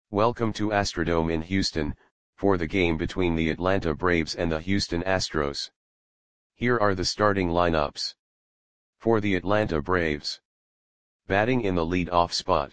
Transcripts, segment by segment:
Welcome to Astrodome in Houston, for the game between the Atlanta Braves and the Houston Astros. Here are the starting lineups. For the Atlanta Braves. Batting in the lead-off spot.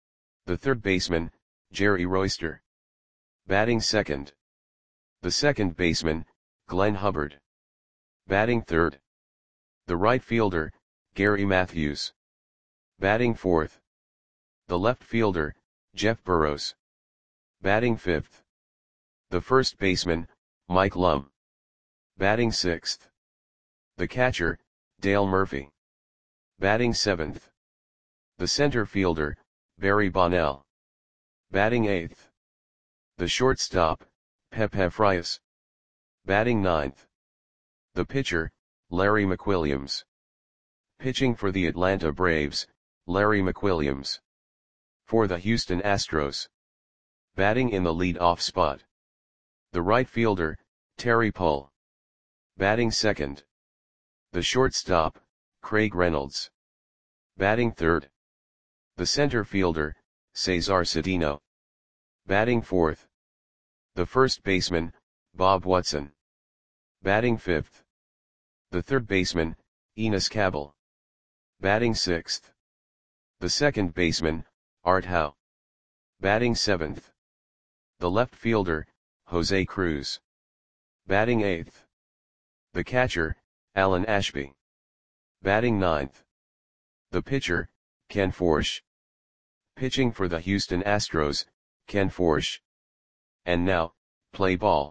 The third baseman, Jerry Royster. Batting second. The second baseman, Glenn Hubbard. Batting third. The right fielder, Gary Matthews. Batting fourth. The left fielder, Jeff Burroughs. Batting fifth. The first baseman, Mike Lum. Batting sixth. The catcher, Dale Murphy. Batting seventh. The center fielder, Barry Bonnell. Batting eighth. The shortstop, Pepe Frias. Batting ninth. The pitcher, Larry McWilliams. Pitching for the Atlanta Braves, Larry McWilliams. For the Houston Astros. Batting in the lead-off spot. The right fielder, Terry Pull. Batting second. The shortstop, Craig Reynolds. Batting third. The center fielder, Cesar Cedeno. Batting fourth. The first baseman, Bob Watson. Batting fifth. The third baseman, Enos Cabell. Batting sixth. The second baseman, Art Howe. Batting seventh. The left fielder, Jose Cruz. Batting eighth. The catcher, Alan Ashby. Batting ninth. The pitcher, Ken Forsch. Pitching for the Houston Astros, Ken Forsch. And now, play ball.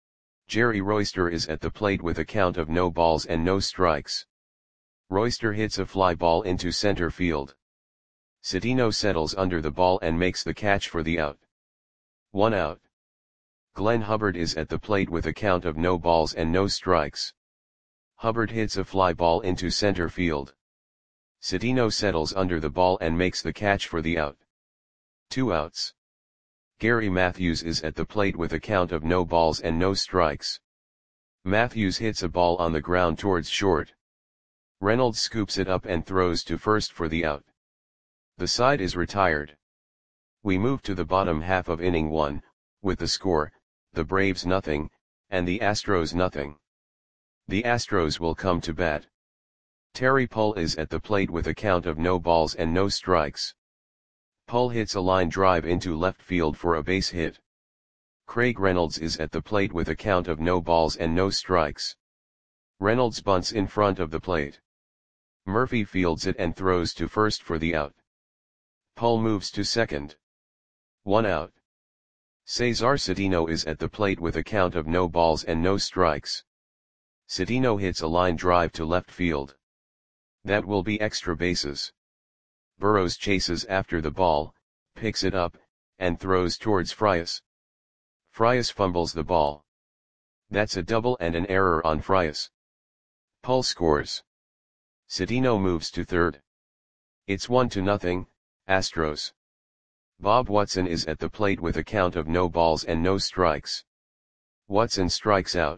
Jerry Royster is at the plate with a count of no balls and no strikes. Royster hits a fly ball into center field. Cedeno settles under the ball and makes the catch for the out. 1 out. Glenn Hubbard is at the plate with a count of no balls and no strikes. Hubbard hits a fly ball into center field. Cedeno settles under the ball and makes the catch for the out. 2 outs. Gary Matthews is at the plate with a count of no balls and no strikes. Matthews hits a ball on the ground towards short. Reynolds scoops it up and throws to first for the out. The side is retired. We move to the bottom half of inning 1, with the score, the Braves nothing, and the Astros nothing. The Astros will come to bat. Terry Pull is at the plate with a count of no balls and no strikes. Pull hits a line drive into left field for a base hit. Craig Reynolds is at the plate with a count of no balls and no strikes. Reynolds bunts in front of the plate. Murphy fields it and throws to first for the out. Pull moves to second. 1 out. Cesar Cedeno is at the plate with a count of no balls and no strikes. Cedeno hits a line drive to left field. That will be extra bases. Burroughs chases after the ball, picks it up, and throws towards Frias. Frias fumbles the ball. That's a double and an error on Frias. Pull scores. Cedeno moves to third. It's 1-0, Astros. Bob Watson is at the plate with a count of no balls and no strikes. Watson strikes out.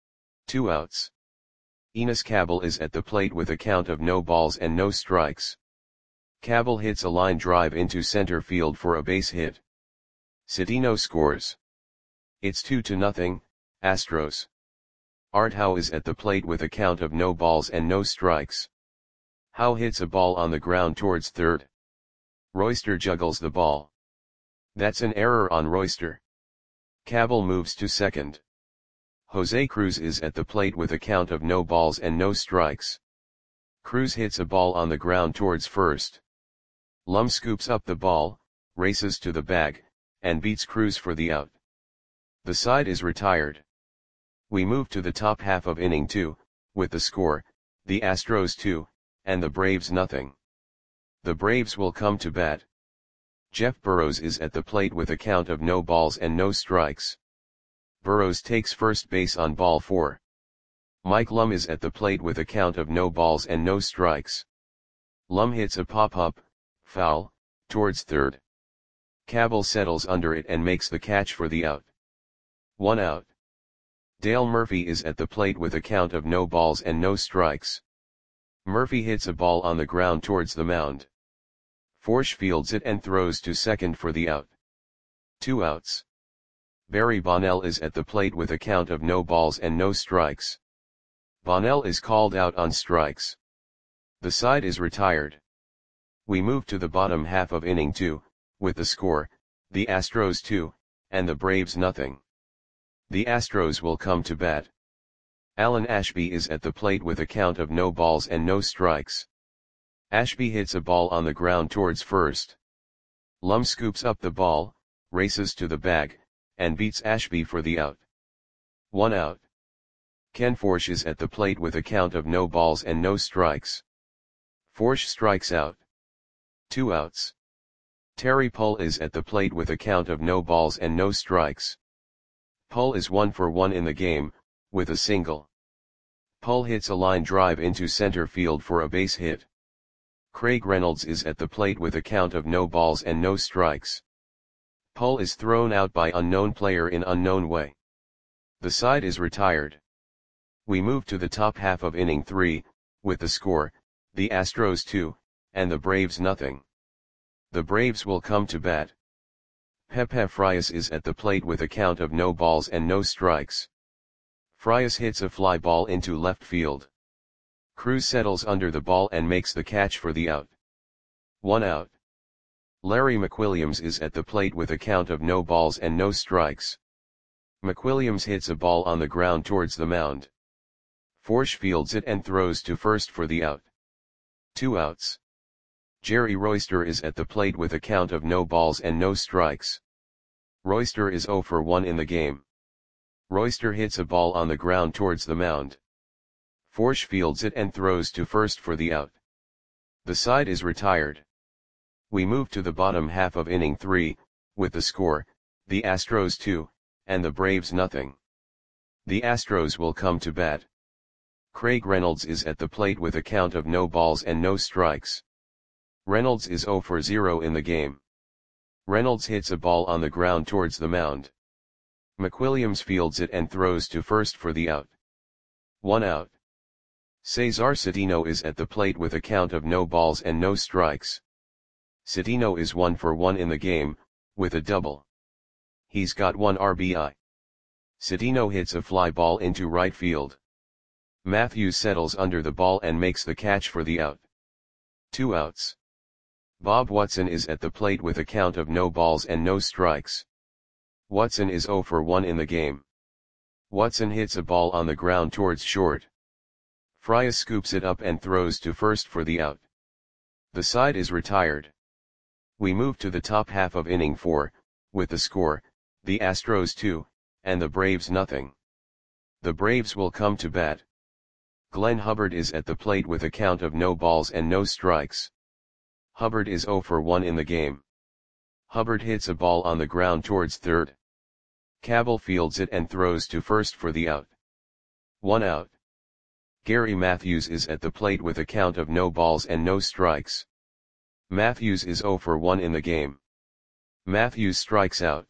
2 outs. Enos Cabell is at the plate with a count of no balls and no strikes. Cabell hits a line drive into center field for a base hit. Cedeno scores. It's 2-0, Astros. Art Howe is at the plate with a count of no balls and no strikes. Howe hits a ball on the ground towards third. Royster juggles the ball. That's an error on Royster. Cabell moves to second. Jose Cruz is at the plate with a count of no balls and no strikes. Cruz hits a ball on the ground towards first. Lum scoops up the ball, races to the bag, and beats Cruz for the out. The side is retired. We move to the top half of inning 2, with the score, the Astros 2, and the Braves nothing. The Braves will come to bat. Jeff Burroughs is at the plate with a count of no balls and no strikes. Burroughs takes first base on ball 4. Mike Lum is at the plate with a count of no balls and no strikes. Lum hits a pop-up, foul, towards third. Cabell settles under it and makes the catch for the out. 1 out. Dale Murphy is at the plate with a count of no balls and no strikes. Murphy hits a ball on the ground towards the mound. Forsch fields it and throws to second for the out. 2 outs. Barry Bonnell is at the plate with a count of no balls and no strikes. Bonnell is called out on strikes. The side is retired. We move to the bottom half of inning 2, with the score, the Astros 2, and the Braves nothing. The Astros will come to bat. Alan Ashby is at the plate with a count of no balls and no strikes. Ashby hits a ball on the ground towards first. Lum scoops up the ball, races to the bag, and beats Ashby for the out. 1 out. Ken Forsch is at the plate with a count of no balls and no strikes. Forsch strikes out. 2 outs. Terry Pull is at the plate with a count of no balls and no strikes. Pull is 1 for 1 in the game, with a single. Pull hits a line drive into center field for a base hit. Craig Reynolds is at the plate with a count of no balls and no strikes. Pull is thrown out by unknown player in unknown way. The side is retired. We move to the top half of inning 3, with the score, the Astros 2, and the Braves nothing. The Braves will come to bat. Pepe Frias is at the plate with a count of no balls and no strikes. Frias hits a fly ball into left field. Cruz settles under the ball and makes the catch for the out. 1 out. Larry McWilliams is at the plate with a count of no balls and no strikes. McWilliams hits a ball on the ground towards the mound. Forsch fields it and throws to first for the out. 2 outs. Jerry Royster is at the plate with a count of no balls and no strikes. Royster is 0 for 1 in the game. Royster hits a ball on the ground towards the mound. Forsch fields it and throws to first for the out. The side is retired. We move to the bottom half of inning 3, with the score, the Astros 2, and the Braves nothing. The Astros will come to bat. Craig Reynolds is at the plate with a count of no balls and no strikes. Reynolds is 0 for 0 in the game. Reynolds hits a ball on the ground towards the mound. McWilliams fields it and throws to first for the out. 1 out. Cesar Cedeno is at the plate with a count of no balls and no strikes. Cedeno is 1 for 1 in the game, with a double. He's got 1 RBI. Cedeno hits a fly ball into right field. Matthews settles under the ball and makes the catch for the out. 2 outs. Bob Watson is at the plate with a count of no balls and no strikes. Watson is 0 for 1 in the game. Watson hits a ball on the ground towards short. Frias scoops it up and throws to first for the out. The side is retired. We move to the top half of inning 4, with the score, the Astros 2, and the Braves nothing. The Braves will come to bat. Glenn Hubbard is at the plate with a count of no balls and no strikes. Hubbard is 0 for 1 in the game. Hubbard hits a ball on the ground towards third. Cabell fields it and throws to first for the out. 1 out. Gary Matthews is at the plate with a count of no balls and no strikes. Matthews is 0 for 1 in the game. Matthews strikes out.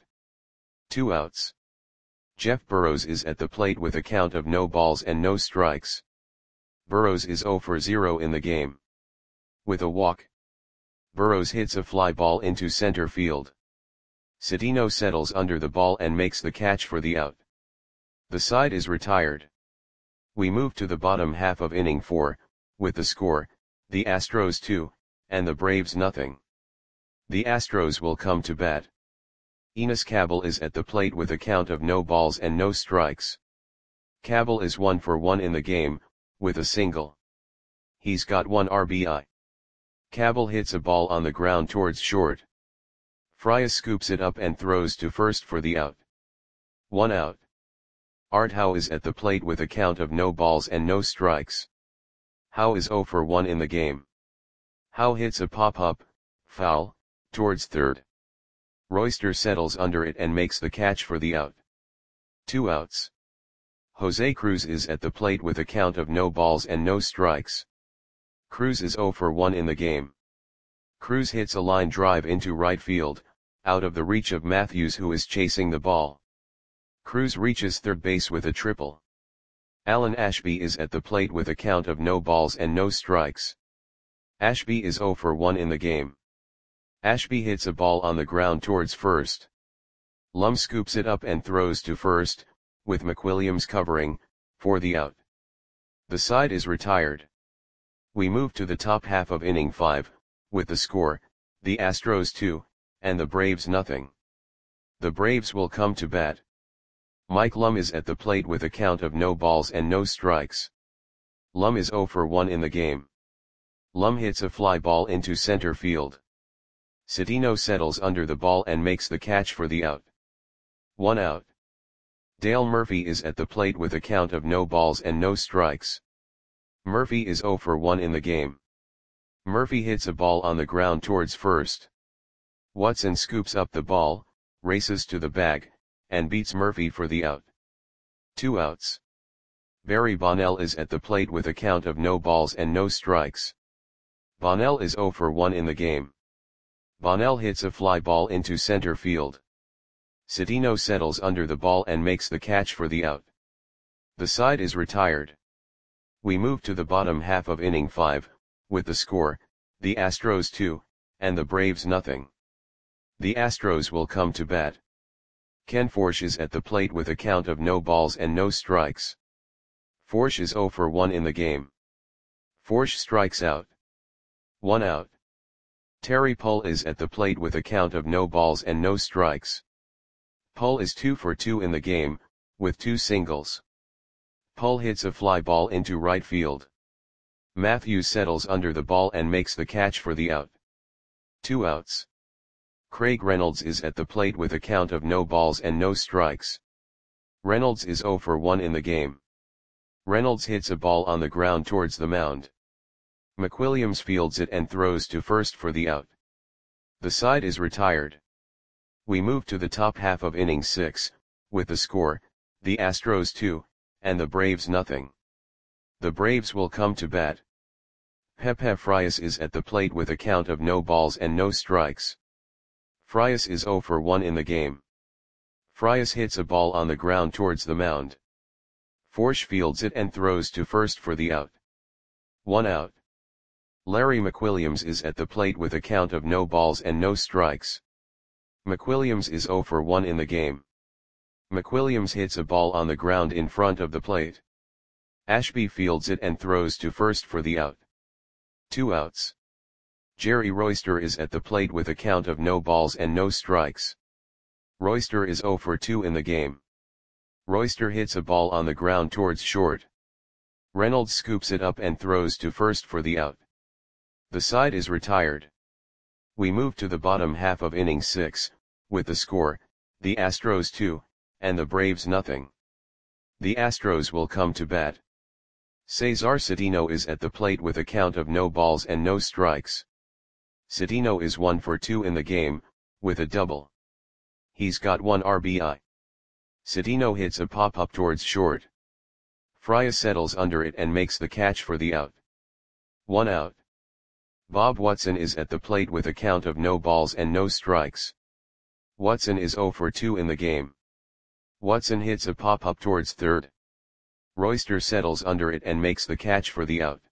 2 outs. Jeff Burrows is at the plate with a count of no balls and no strikes. Burrows is 0 for 0 in the game. With a walk. Burrows hits a fly ball into center field. Cedeno settles under the ball and makes the catch for the out. The side is retired. We move to the bottom half of inning 4, with the score, the Astros 2, and the Braves nothing. The Astros will come to bat. Enos Cabell is at the plate with a count of no balls and no strikes. Cabell is 1 for 1 in the game, with a single. He's got 1 RBI. Cabell hits a ball on the ground towards short. Frias scoops it up and throws to first for the out. 1 out. Art Howe is at the plate with a count of no balls and no strikes. Howe is 0 for 1 in the game. Howe hits a pop-up, foul, towards third. Royster settles under it and makes the catch for the out. 2 outs. Jose Cruz is at the plate with a count of no balls and no strikes. Cruz is 0 for 1 in the game. Cruz hits a line drive into right field, out of the reach of Matthews who is chasing the ball. Cruz reaches third base with a triple. Alan Ashby is at the plate with a count of no balls and no strikes. Ashby is 0 for 1 in the game. Ashby hits a ball on the ground towards first. Lum scoops it up and throws to first, with McWilliams covering, for the out. The side is retired. We move to the top half of inning 5, with the score, the Astros 2, and the Braves nothing. The Braves will come to bat. Mike Lum is at the plate with a count of no balls and no strikes. Lum is 0 for 1 in the game. Lum hits a fly ball into center field. Cedeno settles under the ball and makes the catch for the out. 1 out. Dale Murphy is at the plate with a count of no balls and no strikes. Murphy is 0 for 1 in the game. Murphy hits a ball on the ground towards first. Watson scoops up the ball, races to the bag, and beats Murphy for the out. 2 outs. Barry Bonnell is at the plate with a count of no balls and no strikes. Bonnell is 0 for 1 in the game. Bonnell hits a fly ball into center field. Cedeno settles under the ball and makes the catch for the out. The side is retired. We move to the bottom half of inning 5, with the score, the Astros 2, and the Braves nothing. The Astros will come to bat. Ken Forsch is at the plate with a count of no balls and no strikes. Forsch is 0 for 1 in the game. Forsch strikes out. 1 out. Terry Pull is at the plate with a count of no balls and no strikes. Pull is 2 for 2 in the game, with 2 singles. Pull hits a fly ball into right field. Matthews settles under the ball and makes the catch for the out. 2 outs. Craig Reynolds is at the plate with a count of no balls and no strikes. Reynolds is 0 for 1 in the game. Reynolds hits a ball on the ground towards the mound. McWilliams fields it and throws to first for the out. The side is retired. We move to the top half of inning 6, with the score, the Astros 2, and the Braves nothing. The Braves will come to bat. Pepe Frias is at the plate with a count of no balls and no strikes. Frias is 0 for 1 in the game. Frias hits a ball on the ground towards the mound. Forsch fields it and throws to first for the out. 1 out. Larry McWilliams is at the plate with a count of no balls and no strikes. McWilliams is 0 for 1 in the game. McWilliams hits a ball on the ground in front of the plate. Ashby fields it and throws to first for the out. 2 outs. Jerry Royster is at the plate with a count of no balls and no strikes. Royster is 0 for 2 in the game. Royster hits a ball on the ground towards short. Reynolds scoops it up and throws to first for the out. The side is retired. We move to the bottom half of inning 6, with the score, the Astros 2, and the Braves nothing. The Astros will come to bat. Cesar Cedeno is at the plate with a count of no balls and no strikes. Cedeno is 1 for 2 in the game, with a double. He's got 1 RBI. Cedeno hits a pop-up towards short. Frias settles under it and makes the catch for the out. 1 out. Bob Watson is at the plate with a count of no balls and no strikes. Watson is 0 for 2 in the game. Watson hits a pop-up towards third. Royster settles under it and makes the catch for the out.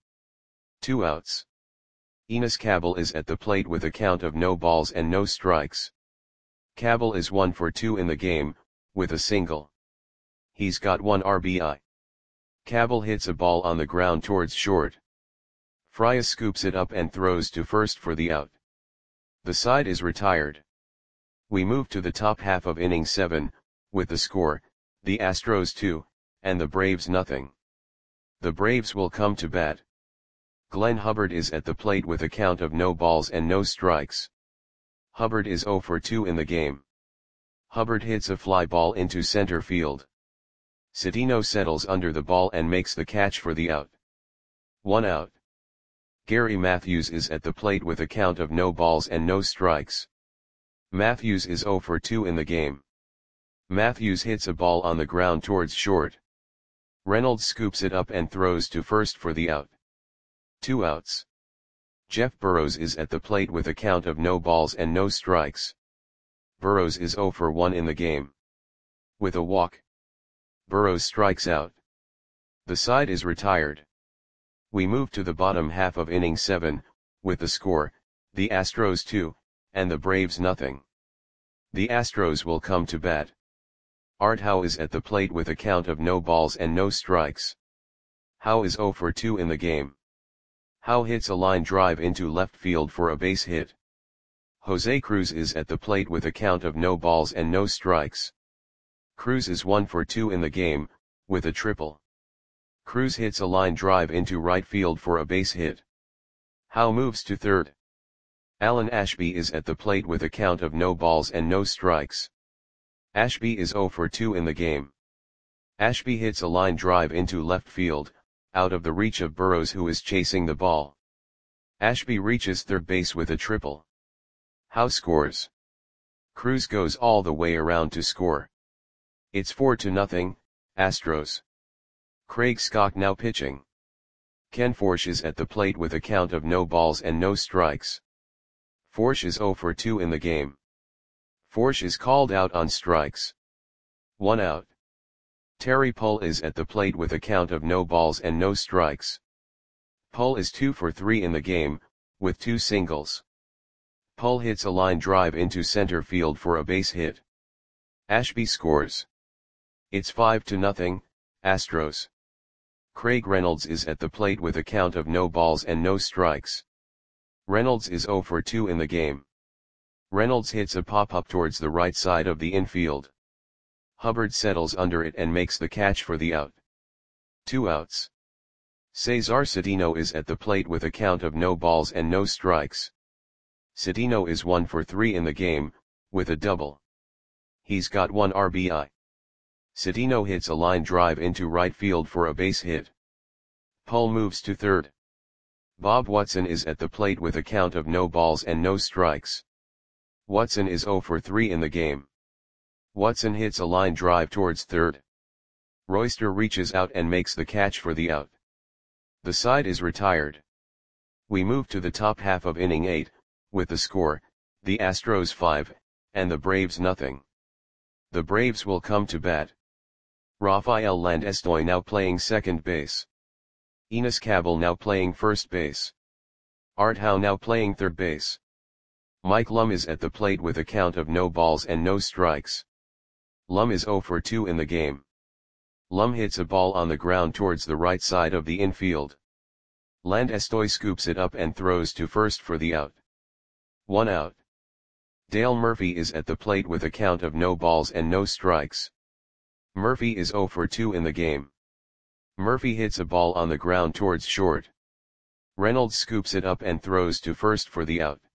2 outs. Enos Cabell is at the plate with a count of no balls and no strikes. Cabell is 1 for 2 in the game, with a single. He's got 1 RBI. Cabell hits a ball on the ground towards short. Frias scoops it up and throws to first for the out. The side is retired. We move to the top half of inning 7, with the score, the Astros 2, and the Braves nothing. The Braves will come to bat. Glenn Hubbard is at the plate with a count of no balls and no strikes. Hubbard is 0 for 2 in the game. Hubbard hits a fly ball into center field. Cedeno settles under the ball and makes the catch for the out. 1 out. Gary Matthews is at the plate with a count of no balls and no strikes. Matthews is 0 for 2 in the game. Matthews hits a ball on the ground towards short. Reynolds scoops it up and throws to first for the out. 2 outs. Jeff Burrows is at the plate with a count of no balls and no strikes. Burrows is 0 for 1 in the game. With a walk, Burrows strikes out. The side is retired. We move to the bottom half of inning 7, with the score, the Astros 2, and the Braves nothing. The Astros will come to bat. Art Howe is at the plate with a count of no balls and no strikes. Howe is 0 for 2 in the game. Howe hits a line drive into left field for a base hit. Jose Cruz is at the plate with a count of no balls and no strikes. Cruz is 1 for 2 in the game, with a triple. Cruz hits a line drive into right field for a base hit. Howe moves to third. Alan Ashby is at the plate with a count of no balls and no strikes. Ashby is 0 for 2 in the game. Ashby hits a line drive into left field, out of the reach of Burrows, who is chasing the ball. Ashby reaches third base with a triple. Howe scores. Cruz goes all the way around to score. It's 4-0, Astros. Craig Scott now pitching. Ken Forsch is at the plate with a count of no balls and no strikes. Forsch is 0 for 2 in the game. Forsch is called out on strikes. 1 out. Terry Pull is at the plate with a count of no balls and no strikes. Pull is 2 for 3 in the game, with 2 singles. Pull hits a line drive into center field for a base hit. Ashby scores. It's 5-0, Astros. Craig Reynolds is at the plate with a count of no balls and no strikes. Reynolds is 0 for 2 in the game. Reynolds hits a pop-up towards the right side of the infield. Hubbard settles under it and makes the catch for the out. 2 outs. Cesar Cedeno is at the plate with a count of no balls and no strikes. Cedeno is 1 for 3 in the game, with a double. He's got 1 RBI. Cedeno hits a line drive into right field for a base hit. Pull moves to third. Bob Watson is at the plate with a count of no balls and no strikes. Watson is 0 for 3 in the game. Watson hits a line drive towards third. Royster reaches out and makes the catch for the out. The side is retired. We move to the top half of inning 8, with the score, the Astros 5, and the Braves nothing. The Braves will come to bat. Rafael Landestoy now playing second base. Enos Cabell now playing first base. Art Howe now playing third base. Mike Lum is at the plate with a count of no balls and no strikes. Lum is 0 for 2 in the game. Lum hits a ball on the ground towards the right side of the infield. Landestoy scoops it up and throws to first for the out. 1 out. Dale Murphy is at the plate with a count of no balls and no strikes. Murphy is 0 for 2 in the game. Murphy hits a ball on the ground towards short. Reynolds scoops it up and throws to first for the out.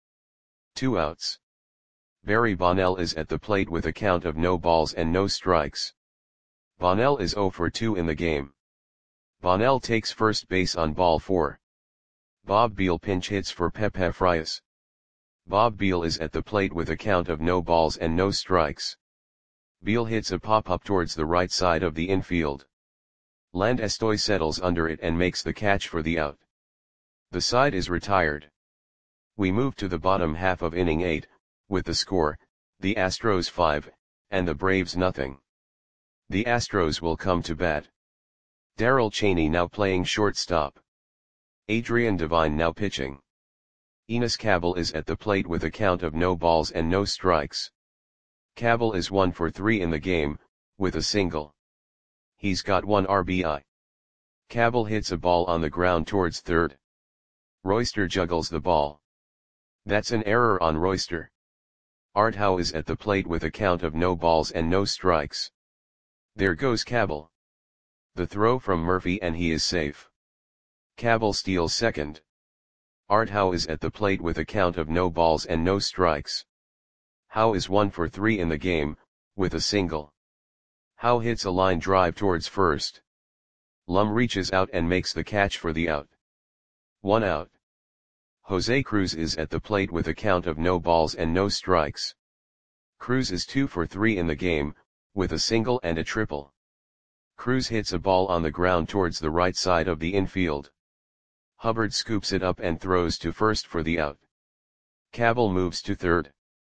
2 outs. Barry Bonnell is at the plate with a count of no balls and no strikes. Bonnell is 0 for 2 in the game. Bonnell takes first base on ball 4. Bob Beal pinch hits for Pepe Frias. Bob Beal is at the plate with a count of no balls and no strikes. Beal hits a pop-up towards the right side of the infield. Landestoy settles under it and makes the catch for the out. The side is retired. We move to the bottom half of inning 8, with the score, the Astros 5, and the Braves nothing. The Astros will come to bat. Darrell Chaney now playing shortstop. Adrian Devine now pitching. Enos Cabell is at the plate with a count of no balls and no strikes. Cabell is 1 for 3 in the game, with a single. He's got 1 RBI. Cabell hits a ball on the ground towards third. Royster juggles the ball. That's an error on Royster. Art Howe is at the plate with a count of no balls and no strikes. There goes Cabell. The throw from Murphy and he is safe. Cabell steals second. Art Howe is at the plate with a count of no balls and no strikes. Howe is 1 for 3 in the game, with a single. Howe hits a line drive towards first. Lum reaches out and makes the catch for the out. 1 out. Jose Cruz is at the plate with a count of no balls and no strikes. Cruz is 2 for 3 in the game, with a single and a triple. Cruz hits a ball on the ground towards the right side of the infield. Hubbard scoops it up and throws to first for the out. Cabell moves to third.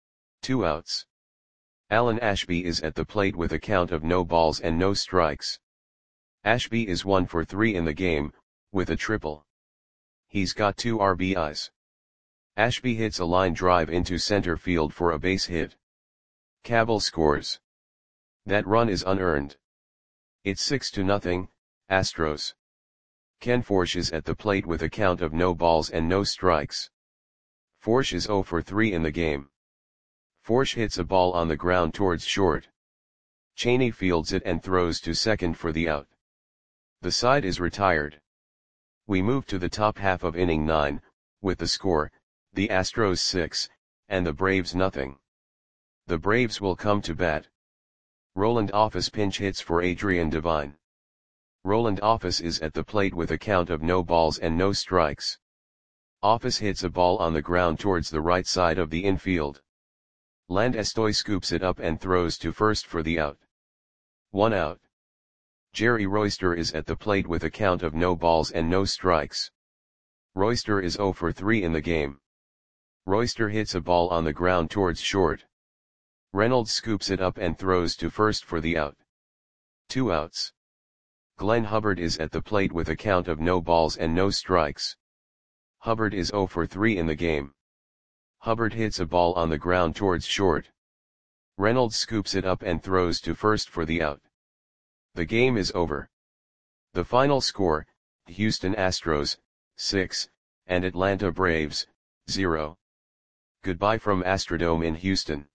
2 outs. Alan Ashby is at the plate with a count of no balls and no strikes. Ashby is 1 for 3 in the game, with a triple. He's got 2 RBIs. Ashby hits a line drive into center field for a base hit. Cabell scores. That run is unearned. It's 6-0, Astros. Ken Forsch is at the plate with a count of no balls and no strikes. Forsch is 0 for 3 in the game. Forsch hits a ball on the ground towards short. Cheney fields it and throws to second for the out. The side is retired. We move to the top half of inning 9, with the score, the Astros 6, and the Braves nothing. The Braves will come to bat. Roland Office pinch hits for Adrian Devine. Roland Office is at the plate with a count of no balls and no strikes. Office hits a ball on the ground towards the right side of the infield. Landestoy scoops it up and throws to first for the out. 1 out. Jerry Royster is at the plate with a count of no balls and no strikes. Royster is 0 for 3 in the game. Royster hits a ball on the ground towards short. Reynolds scoops it up and throws to first for the out. 2 outs. Glenn Hubbard is at the plate with a count of no balls and no strikes. Hubbard is 0 for 3 in the game. Hubbard hits a ball on the ground towards short. Reynolds scoops it up and throws to first for the out. The game is over. The final score, Houston Astros, 6, and Atlanta Braves, 0. Goodbye from Astrodome in Houston.